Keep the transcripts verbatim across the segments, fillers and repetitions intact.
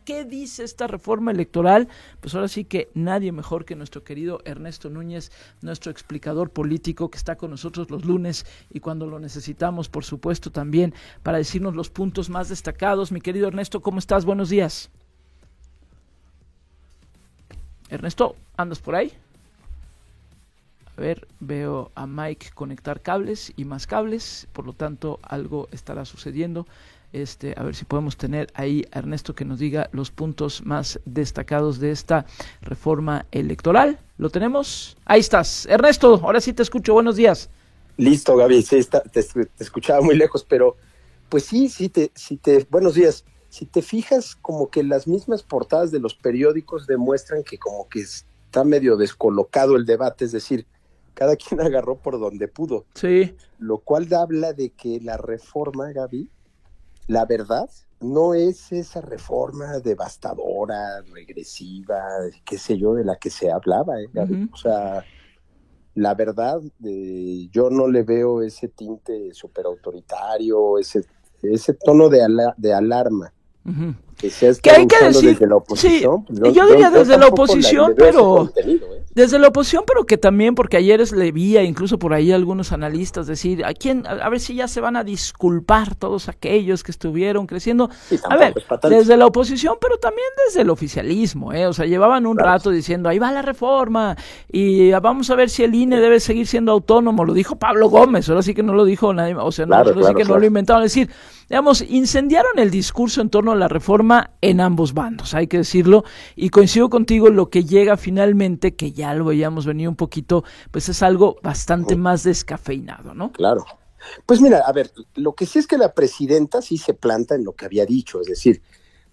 ¿Qué dice esta reforma electoral? Pues ahora sí que nadie mejor que nuestro querido Ernesto Núñez, nuestro explicador político que está con nosotros los lunes y cuando lo necesitamos, por supuesto, también para decirnos los puntos más destacados. Mi querido Ernesto, ¿cómo estás? Buenos días. Ernesto, ¿andas por ahí? A ver, veo a Mike conectar cables y más cables, por lo tanto algo estará sucediendo. Este, a ver si podemos tener ahí a Ernesto que nos diga los puntos más destacados de esta reforma electoral. ¿Lo tenemos? Ahí estás. Ernesto, ahora sí te escucho. Buenos días. Listo, Gaby. Sí, está, te, te escuchaba muy lejos, pero pues sí, sí te, sí te, buenos días. Si te fijas, como que las mismas portadas de los periódicos demuestran que como que está medio descolocado el debate, es decir, cada quien agarró por donde pudo. Sí. Lo cual habla de que la reforma, Gaby, la verdad, no es esa reforma devastadora, regresiva, qué sé yo, de la que se hablaba, ¿eh, Gaby? Uh-huh. O sea, la verdad, eh, yo no le veo ese tinte súper autoritario, ese, ese tono de, ala, de alarma. Uh-huh. Que se ha ¿Qué hay que decir? Desde la oposición. Sí, yo, yo diría yo, desde yo la oposición, la, pero ¿eh? desde la oposición, pero que también, porque ayer es, le vi incluso por ahí algunos analistas decir, ¿a quién? A, a ver si ya se van a disculpar todos aquellos que estuvieron creciendo. Sí, a ver, desde la oposición, pero también desde el oficialismo, ¿eh? O sea, llevaban un claro. rato diciendo, ahí va la reforma, y vamos a ver si el I N E debe seguir siendo autónomo, lo dijo Pablo Gómez, ahora sí que no lo dijo nadie, o sea, no, claro, ahora claro, sí que claro. no lo inventaron, es decir, digamos, incendiaron el discurso en torno a la reforma en ambos bandos, hay que decirlo, y coincido contigo, lo que llega finalmente, que ya lo veíamos venir un poquito, pues es algo bastante más descafeinado, ¿no? Claro. Pues mira, a ver, lo que sí es que la presidenta sí se planta en lo que había dicho, es decir,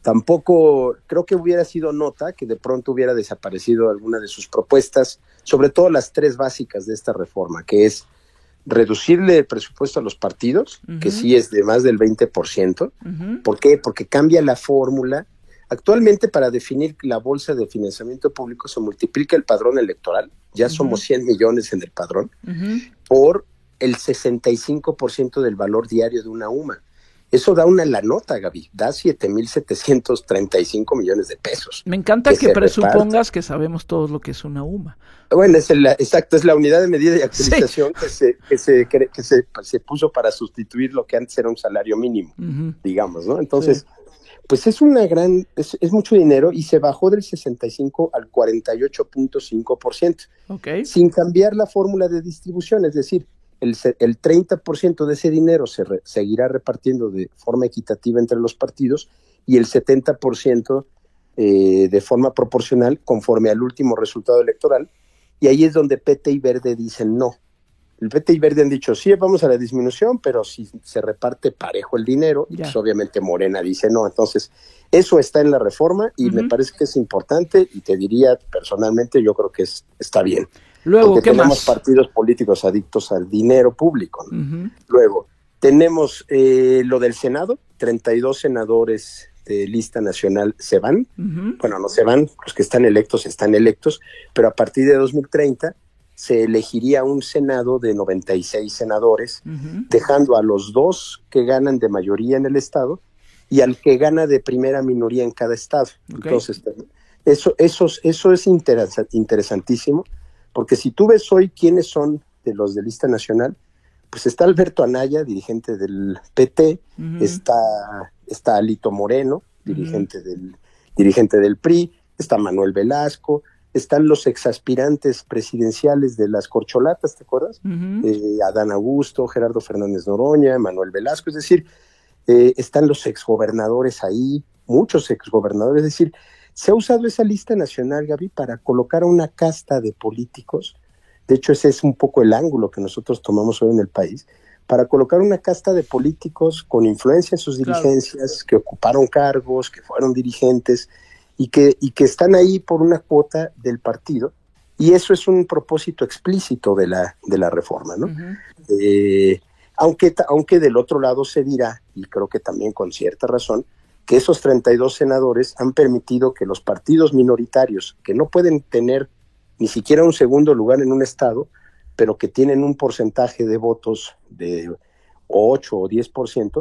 tampoco creo que hubiera sido nota que de pronto hubiera desaparecido alguna de sus propuestas, sobre todo las tres básicas de esta reforma, que es reducirle el presupuesto a los partidos, uh-huh. que sí es de más del veinte por ciento. Uh-huh. ¿Por qué? Porque cambia la fórmula. Actualmente, para definir la bolsa de financiamiento público, se multiplica el padrón electoral, ya uh-huh. somos cien millones en el padrón, uh-huh. por el sesenta y cinco por ciento del valor diario de una U M A. Eso da una la nota, Gaby, da siete mil setecientos treinta y cinco millones de pesos. Me encanta que, que presupongas reparte. Que sabemos todos lo que es una U M A. Bueno, es el, exacto, es la unidad de medida y actualización sí. que, se, que, se, que se, se puso para sustituir lo que antes era un salario mínimo, uh-huh. digamos, ¿no? Entonces, sí. pues es una gran, es, es mucho dinero y se bajó del sesenta y cinco al cuarenta y ocho punto cinco por ciento, okay. sin cambiar la fórmula de distribución, es decir, el, el treinta por ciento de ese dinero se re, seguirá repartiendo de forma equitativa entre los partidos y el setenta por ciento eh, de forma proporcional conforme al último resultado electoral. Y ahí es donde P T y Verde dicen no. El P T y Verde han dicho, sí, vamos a la disminución, pero si se reparte parejo el dinero, y pues obviamente Morena dice no. Entonces, eso está en la reforma y uh-huh. me parece que es importante y te diría personalmente, yo creo que es, está bien. Luego, porque ¿qué tenemos más? partidos políticos adictos al dinero público, ¿no? Uh-huh. Luego, tenemos eh, lo del Senado, treinta y dos senadores de lista nacional se van, uh-huh. bueno, no se van, los que están electos están electos, pero a partir de dos mil treinta se elegiría un Senado de noventa y seis senadores, uh-huh. dejando a los dos que ganan de mayoría en el estado y al que gana de primera minoría en cada estado. Okay. Entonces, eso, eso, eso es interesa- interesantísimo, porque si tú ves hoy quiénes son de los de lista nacional, pues está Alberto Anaya, dirigente del P T, uh-huh. está, está Alito Moreno, dirigente, uh-huh. del, dirigente del P R I, está Manuel Velasco, están los exaspirantes presidenciales de las corcholatas, ¿te acuerdas? Uh-huh. Eh, Adán Augusto, Gerardo Fernández Noroña, Manuel Velasco, es decir, eh, están los exgobernadores ahí, muchos exgobernadores, es decir, se ha usado esa lista nacional, Gaby, para colocar a una casta de políticos. De hecho, ese es un poco el ángulo que nosotros tomamos hoy en el país, para colocar una casta de políticos con influencia en sus dirigencias, claro. que ocuparon cargos, que fueron dirigentes, y que, y que están ahí por una cuota del partido, y eso es un propósito explícito de la, de la reforma, ¿no? Uh-huh. Eh, aunque, aunque del otro lado se dirá, y creo que también con cierta razón, que esos treinta y dos senadores han permitido que los partidos minoritarios, que no pueden tener ni siquiera un segundo lugar en un estado, pero que tienen un porcentaje de votos de ocho o diez por ciento,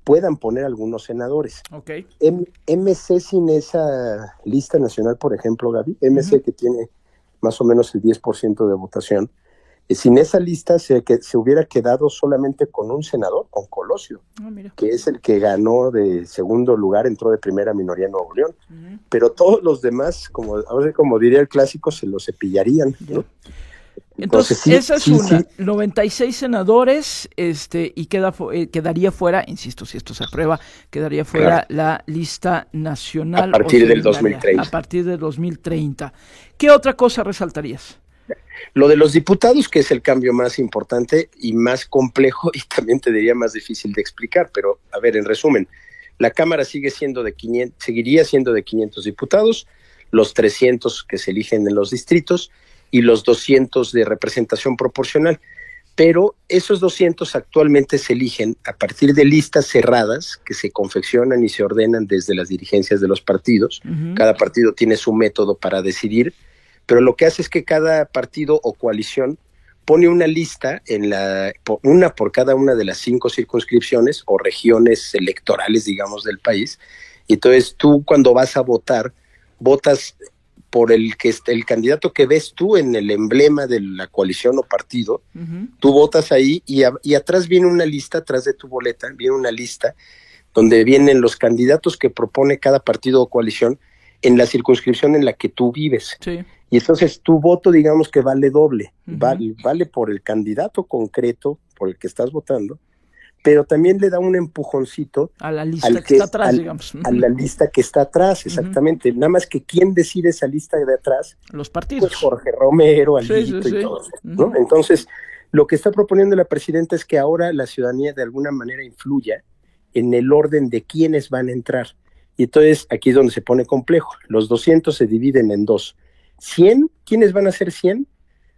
puedan poner algunos senadores. Okay. M- MC sin esa lista nacional, por ejemplo, Gaby, M C uh-huh. que tiene más o menos el diez por ciento de votación, eh, sin esa lista se, que, se hubiera quedado solamente con un senador, con Colosio, oh, que es el que ganó de segundo lugar, entró de primera minoría en Nuevo León. Uh-huh. Pero todos los demás, como, ahora como diría el clásico, se los cepillarían, ¿no? Entonces, Entonces sí, esa es sí, una, sí. noventa y seis senadores, este, y queda, eh, quedaría fuera, insisto, si esto se aprueba, quedaría fuera claro. la lista nacional. A partir del dos mil treinta. A partir del dos mil treinta. ¿Qué otra cosa resaltarías? Lo de los diputados, que es el cambio más importante y más complejo, y también te diría más difícil de explicar, pero a ver, en resumen, la Cámara sigue siendo de quinientos, seguiría siendo de quinientos diputados, los trescientos que se eligen en los distritos, y los doscientos de representación proporcional, pero esos doscientos actualmente se eligen a partir de listas cerradas que se confeccionan y se ordenan desde las dirigencias de los partidos. Uh-huh. Cada partido tiene su método para decidir, pero lo que hace es que cada partido o coalición pone una lista, en la una por cada una de las cinco circunscripciones o regiones electorales, digamos, del país, y entonces tú cuando vas a votar, votas por el que el candidato que ves tú en el emblema de la coalición o partido, uh-huh. tú votas ahí y, a, y atrás viene una lista, atrás de tu boleta viene una lista donde vienen los candidatos que propone cada partido o coalición en la circunscripción en la que tú vives. Sí. Y entonces tu voto, digamos que vale doble, uh-huh. vale, vale por el candidato concreto por el que estás votando, pero también le da un empujoncito a la lista que, que está atrás, al, digamos. A la lista que está atrás, exactamente. Uh-huh. Nada más que ¿quién decide esa lista de atrás? Los partidos. Pues Jorge Romero, Alito sí, sí, sí. y todo eso, ¿no? Uh-huh. Entonces, lo que está proponiendo la presidenta es que ahora la ciudadanía de alguna manera influya en el orden de quiénes van a entrar. Y entonces, aquí es donde se pone complejo. Los doscientos se dividen en dos. cien, ¿quiénes van a ser cien?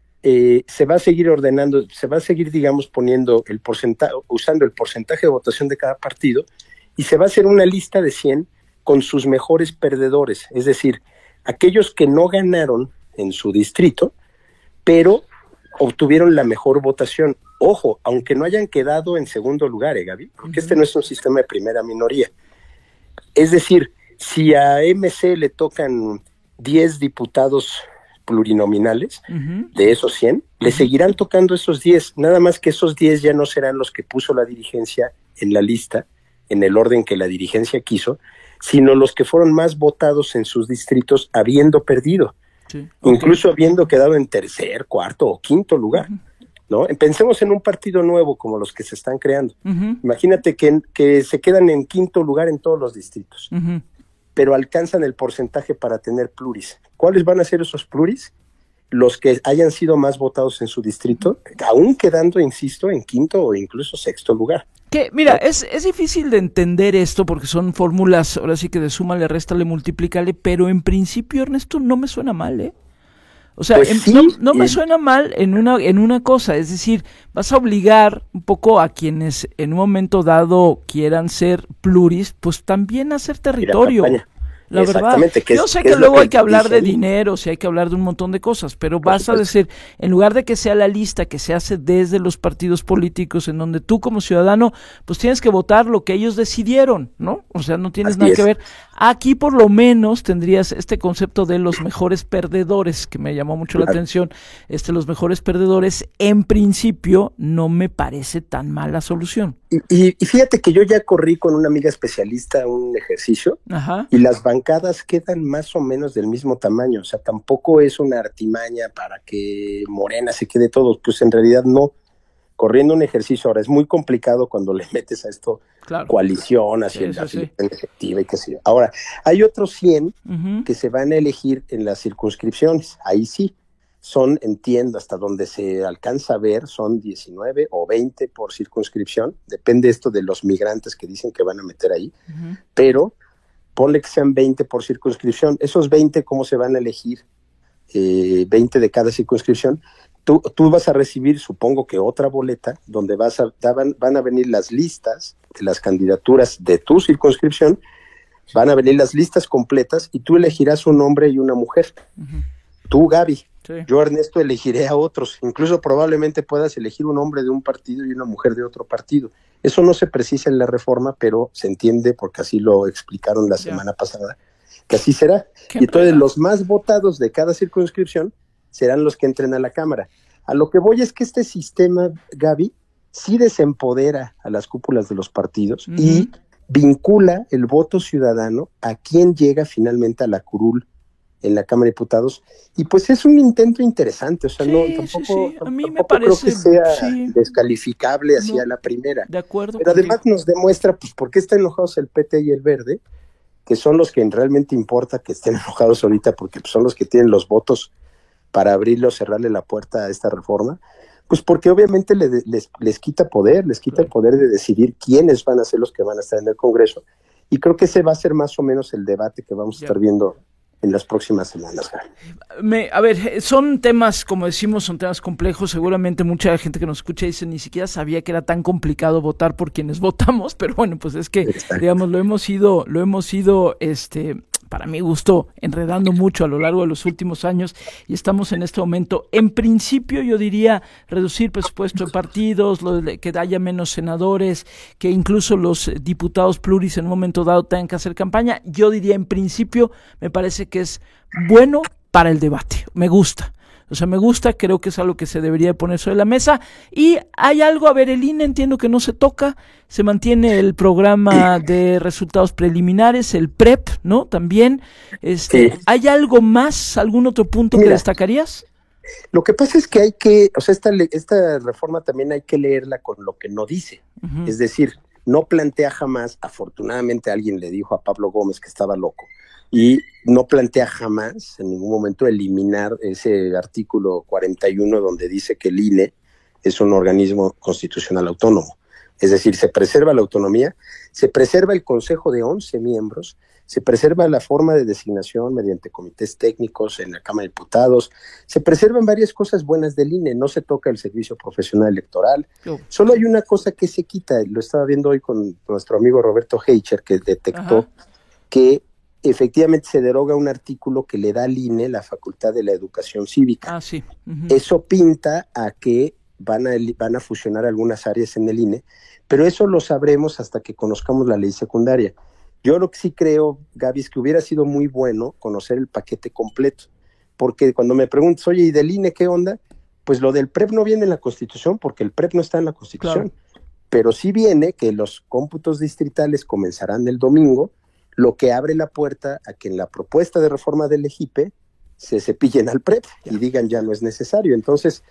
Eh, se va a seguir ordenando, se va a seguir, digamos, poniendo el porcentaje, usando el porcentaje de votación de cada partido, y se va a hacer una lista de cien con sus mejores perdedores, es decir, aquellos que no ganaron en su distrito, pero obtuvieron la mejor votación. Ojo, aunque no hayan quedado en segundo lugar, ¿eh, Gaby? Porque uh-huh. este no es un sistema de primera minoría. Es decir, si a M C le tocan diez diputados plurinominales, uh-huh. de esos cien, uh-huh. le seguirán tocando esos diez, nada más que esos diez ya no serán los que puso la dirigencia en la lista, en el orden que la dirigencia quiso, sino los que fueron más votados en sus distritos habiendo perdido, sí. okay. incluso habiendo quedado en tercer, cuarto o quinto lugar, uh-huh. ¿no? Pensemos en un partido nuevo como los que se están creando. Uh-huh. Imagínate que, que se quedan en quinto lugar en todos los distritos. Uh-huh. Pero alcanzan el porcentaje para tener pluris. ¿Cuáles van a ser esos pluris? Los que hayan sido más votados en su distrito, aún quedando, insisto, en quinto o incluso sexto lugar. Que, mira, es, es difícil de entender esto porque son fórmulas, ahora sí que de súmale, réstale, multiplícale, pero en principio, Ernesto, no me suena mal, ¿eh? O sea, pues en, sí, no, no me suena mal en una, en una cosa, es decir, vas a obligar un poco a quienes en un momento dado quieran ser pluris, pues también a hacer territorio. La verdad, que yo es, sé que, que luego que hay que hablar de dinero, sí hay que hablar de un montón de cosas, pero vas a decir, en lugar de que sea la lista que se hace desde los partidos políticos, en donde tú como ciudadano, pues tienes que votar lo que ellos decidieron, ¿no? O sea, no tienes Así nada es. que ver. Aquí por lo menos tendrías este concepto de los mejores perdedores, que me llamó mucho claro. la atención. Este, los mejores perdedores, en principio, no me parece tan mala solución. Y, y, y fíjate que yo ya corrí con una amiga especialista un ejercicio, Ajá. y las bancadas quedan más o menos del mismo tamaño, o sea, tampoco es una artimaña para que Morena se quede todos, pues en realidad no. Corriendo un ejercicio ahora es muy complicado cuando le metes a esto claro. coalición, hacia sí, la sí, sí. efectiva y qué sé yo. Ahora, hay otros cien uh-huh. que se van a elegir en las circunscripciones, ahí sí. Son, entiendo, hasta donde se alcanza a ver, son diecinueve o veinte por circunscripción, depende esto de los migrantes que dicen que van a meter ahí, uh-huh. pero ponle que sean veinte por circunscripción, esos veinte, ¿cómo se van a elegir? Eh, veinte de cada circunscripción, tú, tú vas a recibir, supongo que otra boleta, donde vas a, van, van a venir las listas de las candidaturas de tu circunscripción, van a venir las listas completas y tú elegirás un hombre y una mujer. Uh-huh. tú, Gaby. Sí. Yo, Ernesto, elegiré a otros. Incluso probablemente puedas elegir un hombre de un partido y una mujer de otro partido. Eso no se precisa en la reforma, pero se entiende porque así lo explicaron la Ya. semana pasada, que así será. Qué Y entonces pena. los más votados de cada circunscripción serán los que entren a la Cámara. A lo que voy es que este sistema, Gaby, sí desempodera a las cúpulas de los partidos Ujú. y vincula el voto ciudadano a quien llega finalmente a la curul en la Cámara de Diputados, y pues es un intento interesante, o sea, Sí, no, sí, tampoco, sí. A mí me tampoco parece, creo que sea sí. descalificable hacia No. la primera, De acuerdo. pero además contigo. nos demuestra pues por qué están enojados el P T y el Verde, que son los que realmente importa que estén enojados ahorita, porque pues, son los que tienen los votos para abrirle o cerrarle la puerta a esta reforma, pues porque obviamente le, les, les quita poder, les quita Claro. el poder de decidir quiénes van a ser los que van a estar en el Congreso, y creo que ese va a ser más o menos el debate que vamos a Ya. estar viendo en las próximas semanas. Me, a ver, son temas, como decimos, son temas complejos. Seguramente mucha gente que nos escucha dice, ni siquiera sabía que era tan complicado votar por quienes votamos, pero bueno, pues es que, Exacto. digamos, lo hemos ido, lo hemos ido, este, para mi gusto, enredando mucho a lo largo de los últimos años y estamos en este momento. En principio, yo diría reducir presupuesto de partidos, lo de que haya menos senadores, que incluso los diputados pluris en un momento dado tengan que hacer campaña. Yo diría, en principio, me parece que es bueno para el debate. Me gusta. O sea, me gusta, creo que es algo que se debería poner sobre la mesa. Y hay algo, a ver, el I N E entiendo que no se toca, se mantiene el programa de resultados preliminares, el P R E P, ¿no? También. Este, Sí. ¿hay algo más, algún otro punto Mira, que destacarías? Lo que pasa es que hay que, o sea, esta, esta reforma también hay que leerla con lo que no dice. Uh-huh. Es decir, no plantea jamás, afortunadamente alguien le dijo a Pablo Gómez que estaba loco, y no plantea jamás en ningún momento eliminar ese artículo cuarenta y uno donde dice que el I N E es un organismo constitucional autónomo. Es decir, se preserva la autonomía, se preserva el consejo de once miembros, se preserva la forma de designación mediante comités técnicos en la Cámara de Diputados, se preservan varias cosas buenas del I N E, no se toca el servicio profesional electoral. Oh. Solo hay una cosa que se quita, lo estaba viendo hoy con nuestro amigo Roberto Heicher, que detectó Ajá. que efectivamente se deroga un artículo que le da al I N E la facultad de la educación cívica. Ah, sí. Uh-huh. Eso pinta a que van a, van a fusionar algunas áreas en el I N E, pero eso lo sabremos hasta que conozcamos la ley secundaria. Yo lo que sí creo, Gaby, es que hubiera sido muy bueno conocer el paquete completo, porque cuando me preguntas, oye, ¿y del I N E qué onda? Pues lo del P R E P no viene en la Constitución, porque el P R E P no está en la Constitución, claro. Pero sí viene que los cómputos distritales comenzarán el domingo, lo que abre la puerta a que en la propuesta de reforma del EJIPE se cepillen al P R E P y digan ya no es necesario. Entonces,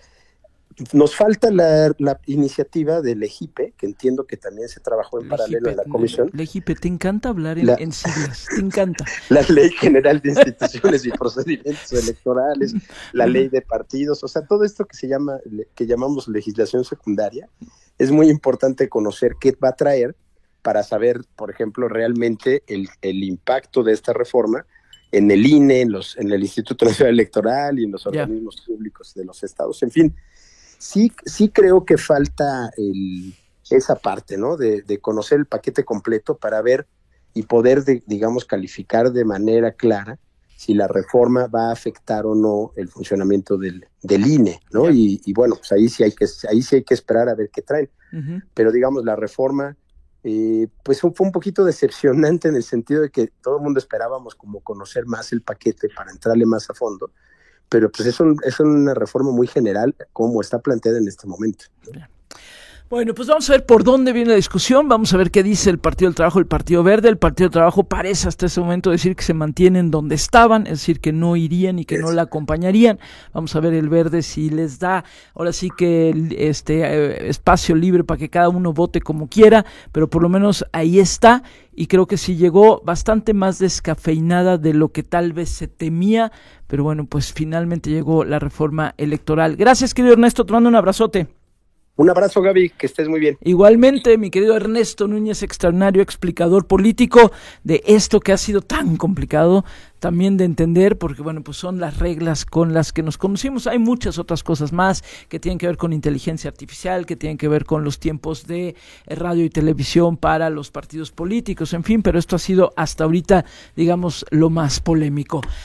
nos falta la, la iniciativa del EJIPE, que entiendo que también se trabajó en paralelo en la comisión. EJIPE, te encanta hablar en, la, en siglas, te encanta. La Ley General de Instituciones y Procedimientos Electorales, la Ley de Partidos, o sea, todo esto que se llama, que llamamos legislación secundaria, es muy importante conocer qué va a traer para saber, por ejemplo, realmente el, el impacto de esta reforma en el I N E, en, los, en el Instituto Nacional Electoral y en los organismos yeah. públicos de los estados. En fin, sí, sí creo que falta el, esa parte, ¿no? De, de conocer el paquete completo para ver y poder, de, digamos, calificar de manera clara si la reforma va a afectar o no el funcionamiento del, del I N E, ¿no? Yeah. Y, y bueno, pues ahí sí hay que, ahí sí hay que esperar a ver qué traen. Uh-huh. Pero digamos, la reforma Eh, pues fue un poquito decepcionante en el sentido de que todo el mundo esperábamos como conocer más el paquete para entrarle más a fondo, pero pues es, un, es una reforma muy general como está planteada en este momento, ¿no? Bueno, pues vamos a ver por dónde viene la discusión, vamos a ver qué dice el Partido del Trabajo, el Partido Verde. El Partido del Trabajo parece hasta ese momento decir que se mantienen donde estaban, es decir, que no irían y que no la acompañarían. Vamos a ver el Verde si les da, ahora sí que este eh, espacio libre para que cada uno vote como quiera, pero por lo menos ahí está, y creo que sí llegó bastante más descafeinada de lo que tal vez se temía, pero bueno, pues finalmente llegó la reforma electoral. Gracias, querido Ernesto, te mando un abrazote. Un abrazo, Gaby, que estés muy bien. Igualmente, mi querido Ernesto Núñez, extraordinario explicador político de esto que ha sido tan complicado también de entender, porque bueno, pues son las reglas con las que nos conocimos. Hay muchas otras cosas más que tienen que ver con inteligencia artificial, que tienen que ver con los tiempos de radio y televisión para los partidos políticos, en fin, pero esto ha sido hasta ahorita, digamos, lo más polémico.